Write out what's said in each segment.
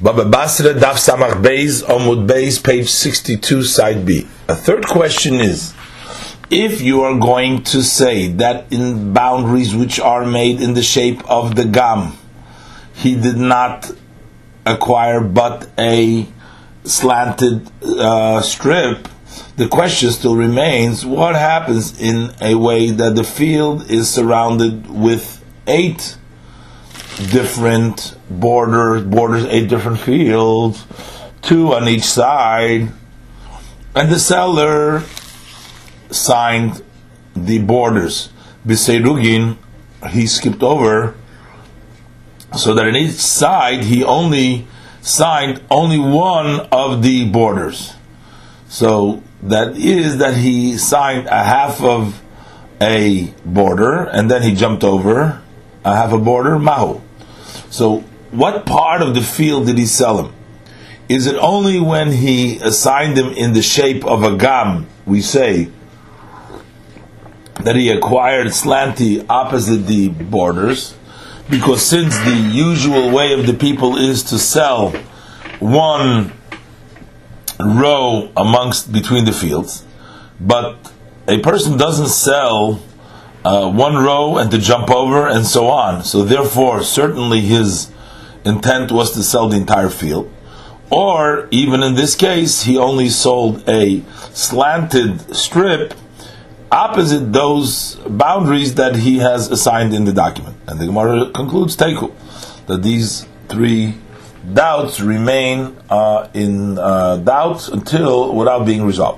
Baba Basra, Daf Samach Beis, Omud Beis, page 62, side B. A third question is, if you are going to say that in boundaries which are made in the shape of the gam, he did not acquire but a slanted strip, the question still remains, what happens in a way that the field is surrounded with 8 different borders, 8 different fields, 2 on each side, and the seller signed the borders. B'seirugin, he skipped over, so that on each side he only signed only one of the borders. So that is that he signed a half of a border, and then he jumped over a half a border, mahu. So what part of the field did he sell him? Is it only when he assigned him in the shape of a gam, we say, that he acquired slanty opposite the borders? Because since the usual way of the people is to sell one row between the fields, but a person doesn't sell one row and to jump over and so on. So therefore, certainly his intent was to sell the entire field. Or, even in this case, he only sold a slanted strip opposite those boundaries that he has assigned in the document. And the Gemara concludes, Teiku, that these 3 doubts remain in doubt until without being resolved.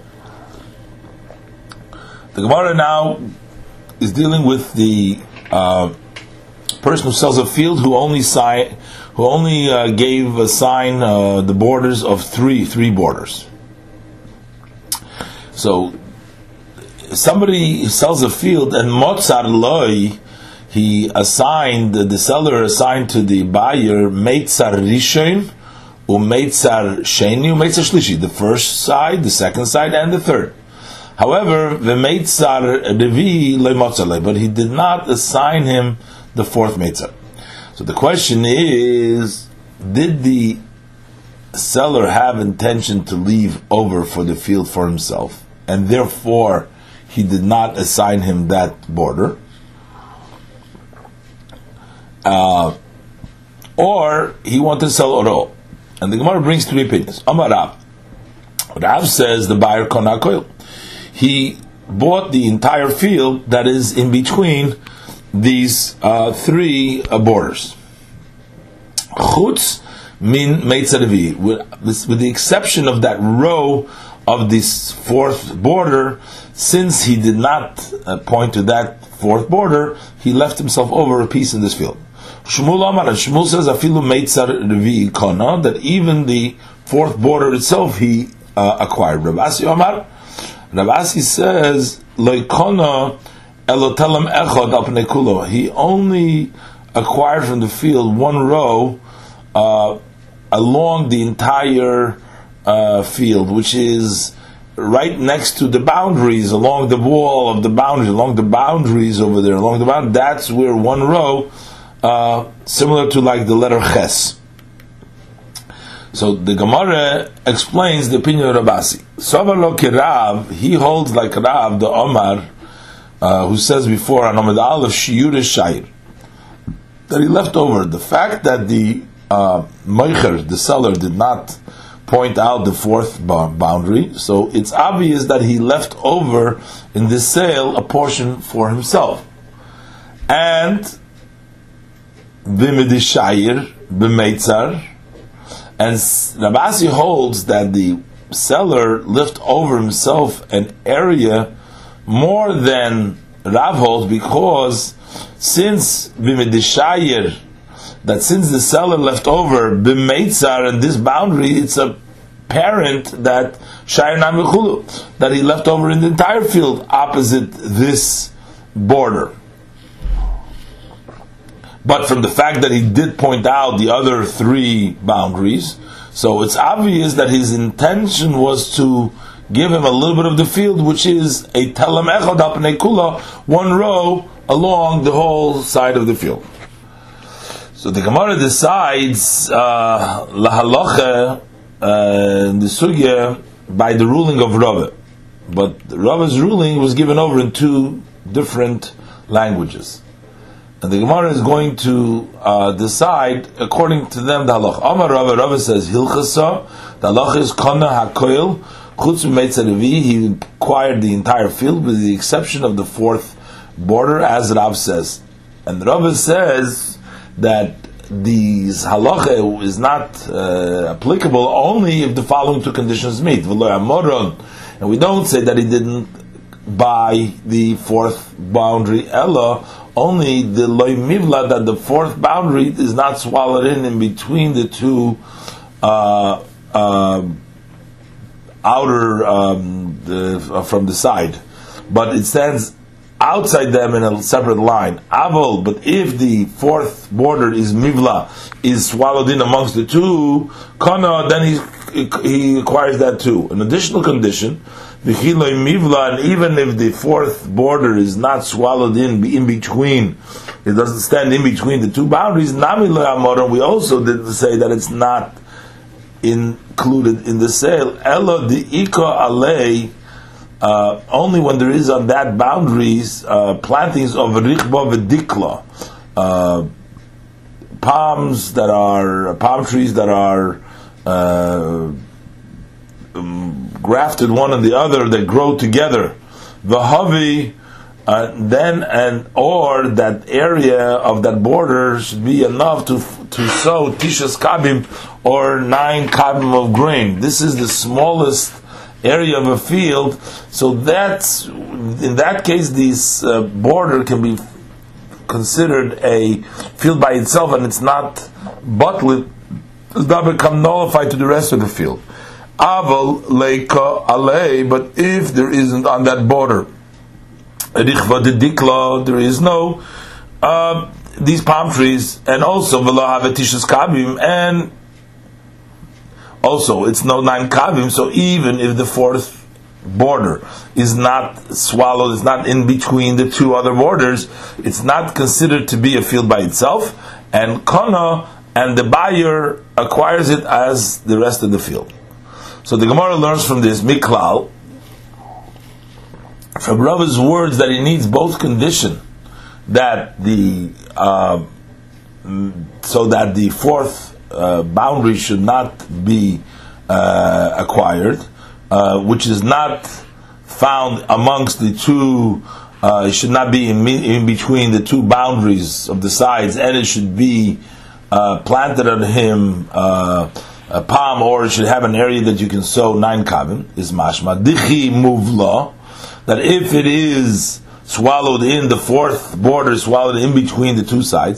The Gemara now is dealing with the person who sells a field who only gave a sign the borders of three borders. So somebody sells a field and motzar loy, the seller assigned to the buyer meitzar rishon umeitzar sheni umeitzar shlishi, the first side, the second side, and the third. However, the meitzar revi loy motzar loy, but he did not assign him the 4th meitzar. So the question is, did the seller have intention to leave over for the field for himself, and therefore he did not assign him that border? Or he wanted to sell oro. And the Gemara brings 3 opinions. Amar Rav. Rav says the buyer konakoil. He bought the entire field that is in between these 3 borders. Chutz min meitzaravi, with the exception of that row of this 4th border, since he did not point to that 4th border, he left himself over a piece in this field. Shmuel Amar, and Shmuel says, afilu meitzar revi kona, that even the 4th border itself he acquired. Rav Asi Amar, Rav Asi says, lo kona elotelam echad al pnei kulo. He only acquired from the field 1 row along the entire field, which is right next to the boundaries, along the wall of the boundaries, along the boundaries over there, that's where 1 row, similar to like the letter Ches. So the Gemara explains the opinion of Rabasi. Sovar lo Rav, he holds like Rav, the Omar, who says before on Amud Aleph Shiur Shayir, that he left over. The fact that the Meicher, the seller, did not point out the 4th boundary, so it's obvious that he left over in this sale a portion for himself. And b'medishayir b'meitzar, and Rabasi holds that the seller left over himself an area more than Rav holds, because since b'medishayir, that since the seller left over b'meitzar and this boundary, it's apparent that shayir nam v'chulu, that he left over in the entire field opposite this border. But from the fact that he did point out the other 3 boundaries, so it's obvious that his intention was to give him a little bit of the field, which is a telam echad al pnei kula, 1 row along the whole side of the field. So the Gemara decides lahalacha in the sugya by the ruling of Rava, but Rava's ruling was given over in two different languages, and the Gemara is going to decide according to them the halacha. Amar Rava, Rava says hilchasa. The halacha is kana hakoil chutz v'meitza revi. He acquired the entire field with the exception of the fourth border, as Rav says, and Rava says that these halacha is not applicable only if the following two conditions meet. And we don't say that he didn't buy the fourth boundary, ella, only the loy mivla, that the fourth boundary is not swallowed in between the two outer from the side, but it stands outside them in a separate line. Avol, but if the fourth border is mivla, is swallowed in amongst the two, kana, then he acquires that too. An additional condition, v'chiloi mivla, and even if the fourth border is not swallowed in between, it doesn't stand in between the two boundaries, nami lo yamoron, we also did say that it's not included in the sale. Elo di iko alei, only when there is on that boundaries plantings of richba v'dikla, palm trees that are grafted one on the other, that grow together. V'havi, or that area of that border should be enough to sow tishas kabim, or 9 kabim of grain. This is the smallest area of a field, so that's, in that case, this border can be considered a field by itself, and it's not butlet, does not become nullified to the rest of the field. Aval leika alei, but if there isn't on that border richva de dikla, there is no these palm trees, and also v'lo havetishas kabim, and also it's no 9 kavim, so even if the fourth border is not swallowed, it's not in between the two other borders, it's not considered to be a field by itself, and kana, and the buyer acquires it as the rest of the field. So the Gemara learns from this miklal, from Rava's words, that he needs both condition, that the so that the fourth boundary should not be acquired, which is not found amongst the two. It should not be in between the two boundaries of the sides, and it should be planted on him a palm, or it should have an area that you can sow 9 kavim. Is mashma dichi muvla, that if it is swallowed in, the fourth border swallowed in between the two sides,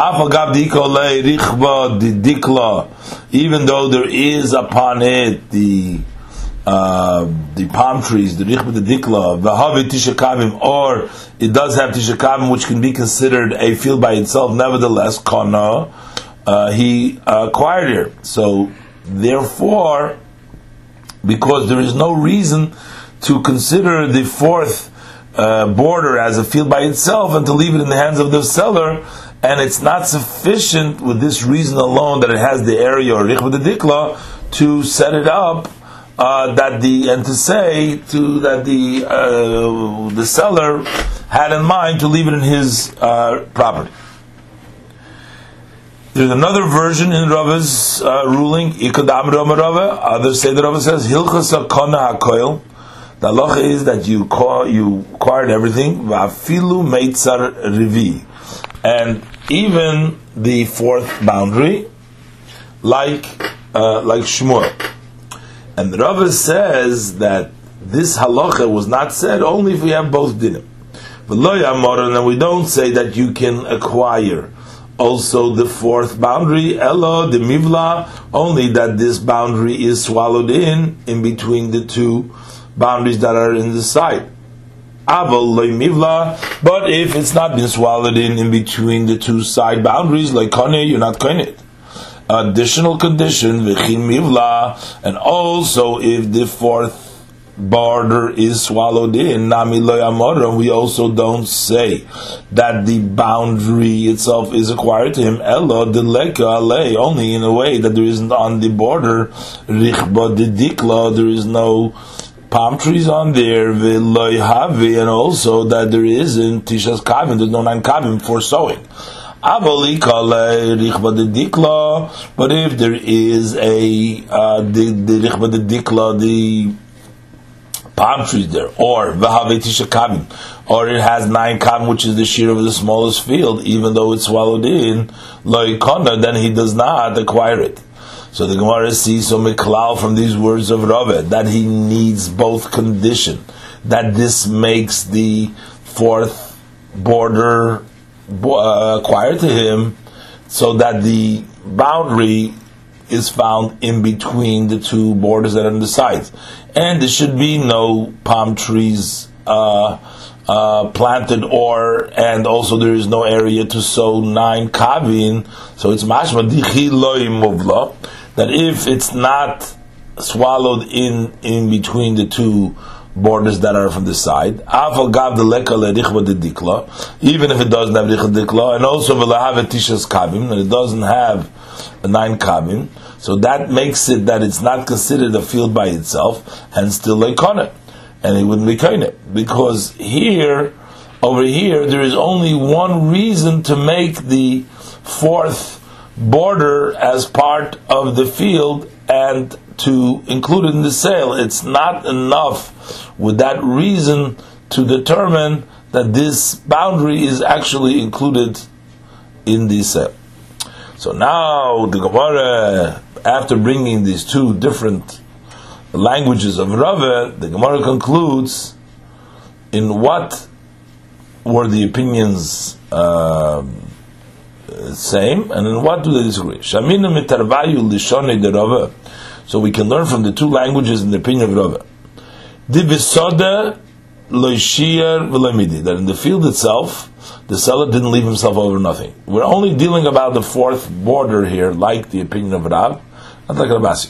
even though there is upon it the palm trees, the richba de dikla, v'havi tishakavim, or it does have tishakavim, which can be considered a field by itself, nevertheless, kana, he acquired here. So therefore, because there is no reason to consider the fourth border as a field by itself and to leave it in the hands of the seller, and it's not sufficient with this reason alone that it has the area or richva de dikla to set it up that the seller had in mind to leave it in his property. There's another version in Rava's ruling. Others say that Rava says hilchasa kana hakoil. The halacha is that you acquired everything, v'afilu meitzar rivi, and even the fourth boundary, like Shmuel. And Rava says that this halacha was not said only if we have both dinim. V'lo yamoron, and we don't say that you can acquire also the fourth boundary, elo the mivla, only that this boundary is swallowed in between the two boundaries that are in the side. Aval loy mivla, but if it's not been swallowed in between the two side boundaries, like kane, you're not kane it. Additional condition, v'chin mivla, and also if the fourth border is swallowed in, nami lo yamora, we also don't say that the boundary itself is acquired to him, elo deleka alei, only in a way that there isn't on the border, richba de dikla, there is no palm trees on there, v'lo havi, and also that there isn't tishas kavim, there's no 9 kavim for sowing. Avoli kale richba de dikla, but if there is a the richba de dikla, the palm trees there, or v'havetisha kavim, or it has 9 kavim, which is the shear of the smallest field, even though it's swallowed in, lo yikona, then he does not acquire it. So the Gemara sees so miklal from these words of Rava that he needs both condition, that this makes the 4th border acquired to him, so that the boundary is found in between the 2 borders that are on the sides, and there should be no palm trees planted, and also there is no area to sow 9 kavin. So it's mashma dichi lo imuvla, that if it's not swallowed in between the 2 borders that are from the side, even if it doesn't have richba dikla, and also tishas kavim, and it doesn't have 9 kavim, so that makes it that it's not considered a field by itself, and still leikone, and it wouldn't be koine, because over here, there is only one reason to make the 4th border as part of the field and to include it in the sale. It's not enough with that reason to determine that this boundary is actually included in the sale. So now the Gemara, after bringing these 2 different languages of Rava, the Gemara concludes in what were the opinions same, and in what do they disagree? Shamina mitarvayu lishonei de Rava. So we can learn from the 2 languages in the opinion of Rava. Divisoda loishiyar v'lemidi, that in the field itself, the seller didn't leave himself over nothing. We're only dealing about the 4th border here, like the opinion of Rav, not like Rabasi.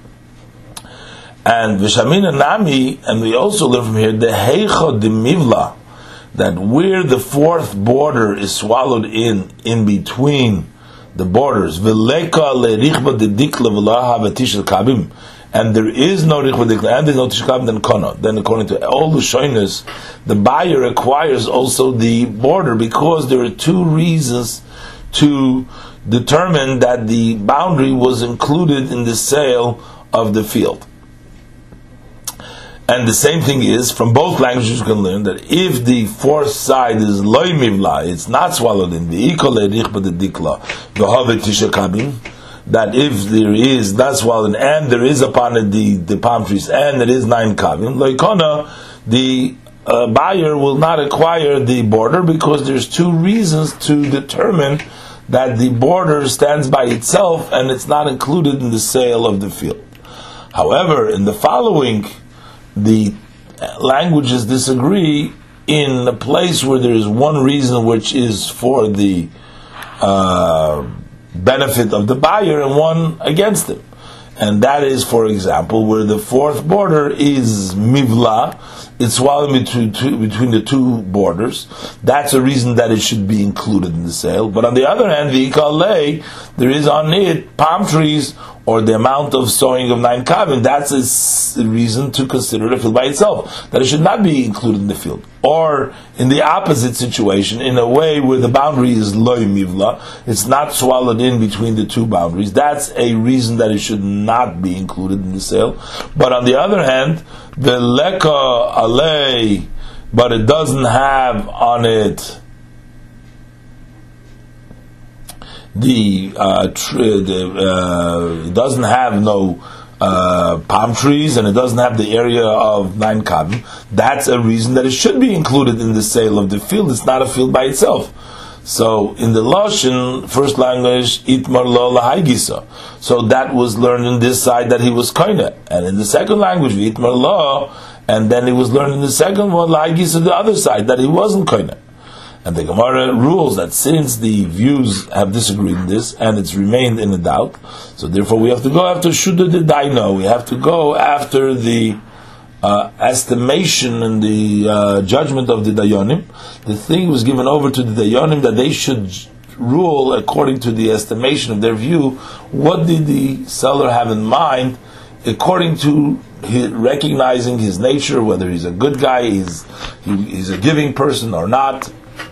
And v'shamina nami, and we also learn from here the heicha de mivla, that where the 4th border is swallowed in between the borders, v'leka lerichba de dikla v'la havatishal kabim, and there is no richba dikla, and there is no tishal kabim, then kono. Then according to all the shoyness, the buyer acquires also the border, because there are 2 reasons to determine that the boundary was included in the sale of the field. And the same thing is, from both languages you can learn that if the 4th side is loy mivla, it's not swallowed in, that if there is, that's swallowed in, and there is upon it the palm trees, and there is 9 kavim, loikona, the buyer will not acquire the border, because there's 2 reasons to determine that the border stands by itself, and it's not included in the sale of the field. However, in the following, the languages disagree in a place where there is one reason which is for the benefit of the buyer and one against it. And that is, for example, where the 4th border is mivla, it's swallowed between the 2 borders. That's a reason that it should be included in the sale. But on the other hand, the ikalei, there is on it palm trees, or the amount of sowing of 9 kavim. That's a reason to consider the field by itself, that it should not be included in the field. Or in the opposite situation, in a way where the boundary is loy mivla, it's not swallowed in between the 2 boundaries. That's a reason that it should not be included in the sale. But on the other hand, the leka alei, but it doesn't have on it it doesn't have no palm trees, and it doesn't have the area of 9 kavim. That's a reason that it should be included in the sale of the field. It's not a field by itself. So in the Lashon, first language, itmar lo lahaygisa. So that was learned in this side that he was koine, and in the second language, itmar lo, and then it was learned in the second one lahaygisa, the other side, that he wasn't koine. And the Gemara rules that since the views have disagreed in this, and it's remained in a doubt, so therefore we have to go after Shuddha de Daino. We have to go after the estimation and the judgment of the Dayanim. The thing was given over to the Dayanim that they should rule according to the estimation of their view. What did the seller have in mind, according to recognizing his nature, whether he's a good guy, he's a giving person or not.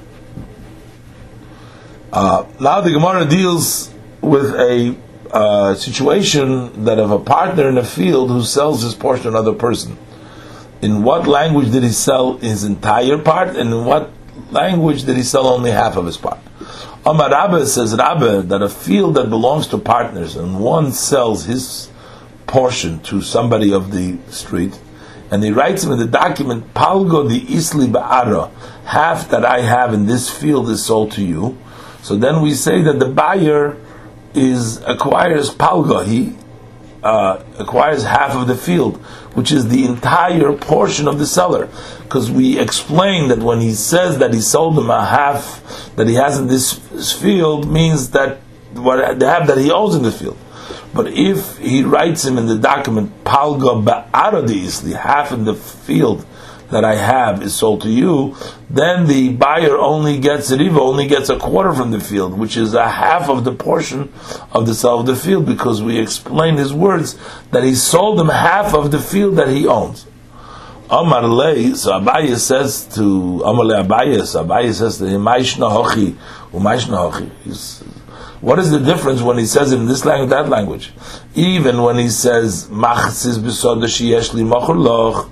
Now the Gemara deals with a situation that of a partner in a field who sells his portion to another person. In what language did he sell his entire part, and in what language did he sell only half of his part? Amar Rabba says Rabba that a field that belongs to partners and one sells his portion to somebody of the street, and he writes him in the document, Palgo di isli ba'ara, half that I have in this field is sold to you. So then we say that the buyer acquires palga, he acquires half of the field, which is the entire portion of the seller. Because we explained that when he says that he sold him a half that he has in this field, means that the half that he owns in the field. But if he writes him in the document, palga ba'ara di isli, half in the field that I have is sold to you, then the buyer only gets a quarter from the field, which is a half of the portion of the sale of the field, because we explained his words that he sold him half of the field that he owns. Amar lei, so Abaye says to him, what is the difference when he says it in this language, that language? Even when he says machsis b'soda sheyesh li mocher loch,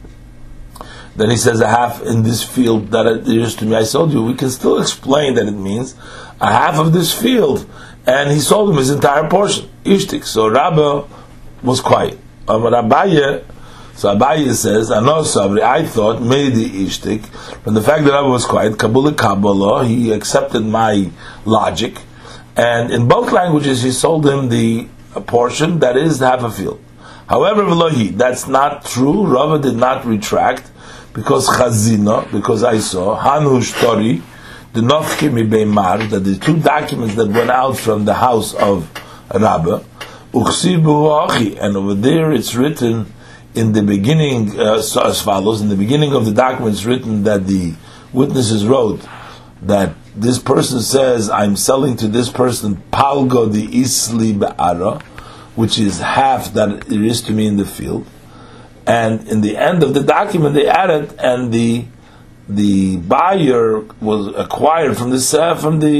then he says a half in this field that it is to me I sold you. We can still explain that it means a half of this field, and he sold him his entire portion. Ishtik. So Rabba was quiet. Abaye, so Abaye says, Ano Sabri, I thought, maybe Ishtik, from the fact that Rabba was quiet, Kabbalah, he accepted my logic, and in both languages he sold him the portion that is half a field. However, that's not true. Rabba did not retract, because I saw Hanush Tori, the Nofki mi Beimar, that the two documents that went out from the house of Rabba, and over there it's written in the beginning as follows. In the beginning of the document it's written that the witnesses wrote that this person says, I'm selling to this person Palgo di Isli Ba'ara, which is half that it is to me in the field. And in the end of the document they added, and the buyer was acquired from the seller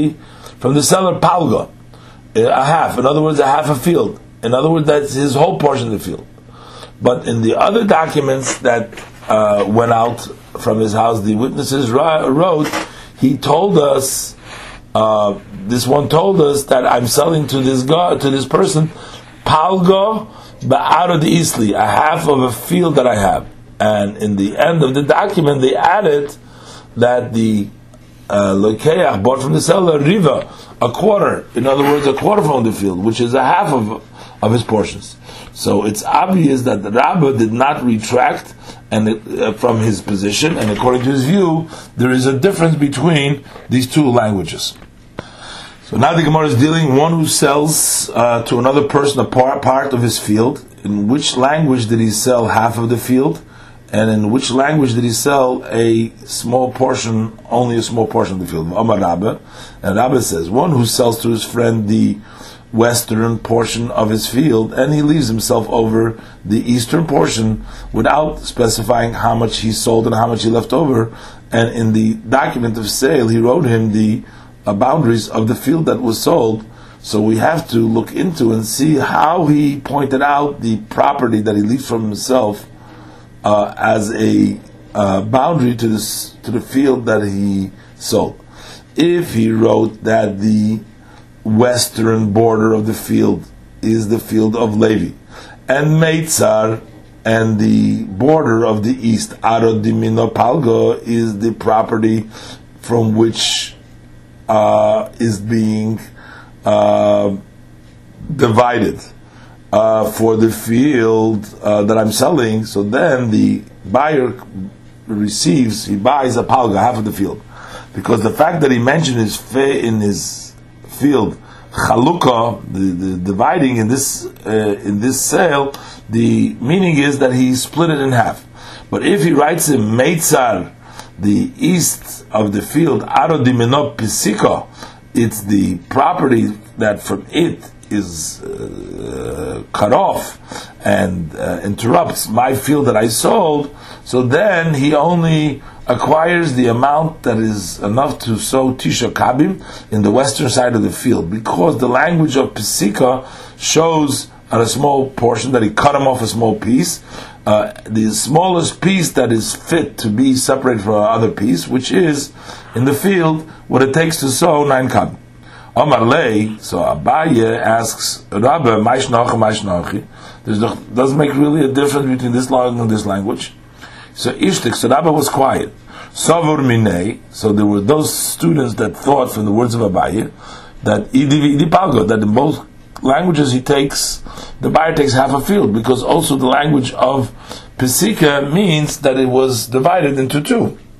palga, a half. In other words, a half a field. In other words, that's his whole portion of the field. But in the other documents that went out from his house, the witnesses wrote, he told us, this one told us that I'm selling to this guy, to this person, palga ba'ara di isli, a half of a field that I have. And in the end of the document they added that the lokeach bought from the seller riva, a quarter. In other words, a quarter from the field, which is a half of his portions. So it's obvious that the Rabba did not retract from his position, and according to his view, there is a difference between these two languages. So now the Gemara is dealing one who sells to another person a part of his field. In which language did he sell half of the field, and in which language did he sell a small portion, only a small portion of the field? Amar Rabba, and Rabba says one who sells to his friend the western portion of his field, and he leaves himself over the eastern portion without specifying how much he sold and how much he left over. And in the document of sale, he wrote him the boundaries of the field that was sold. So we have to look into and see how he pointed out the property that he leaves from himself as a boundary to the field that he sold. If he wrote that the western border of the field is the field of Levi, and Meitzar, and the border of the east, Arod Dimino Palgo, is the property from which is being divided for the field that I'm selling. So then the buyer he buys a palga, half of the field, because the fact that he mentioned in his field chalukah, the dividing in this sale, the meaning is that he split it in half. But if he writes in Meitzar, the east of the field, Aro Dimeno Pisiko, it's the property that from it is cut off and interrupts my field that I sold, so then he only acquires the amount that is enough to sow Tisha Kabim in the western side of the field, because the language of Pesika shows on a small portion that he cut him off a small piece, the smallest piece that is fit to be separated from another piece, which is in the field what it takes to sow 9 Kabim. Omar Lei, so Abaye asks, Rabbi, Maishnochi, doesn't make really a difference between this language and this language. So Ishtik, so Rabbi was quiet. Savur Minei, so there were those students that thought from the words of Abaye that that in both languages the buyer takes half a field, because also the language of Pesika means that it was divided into 2.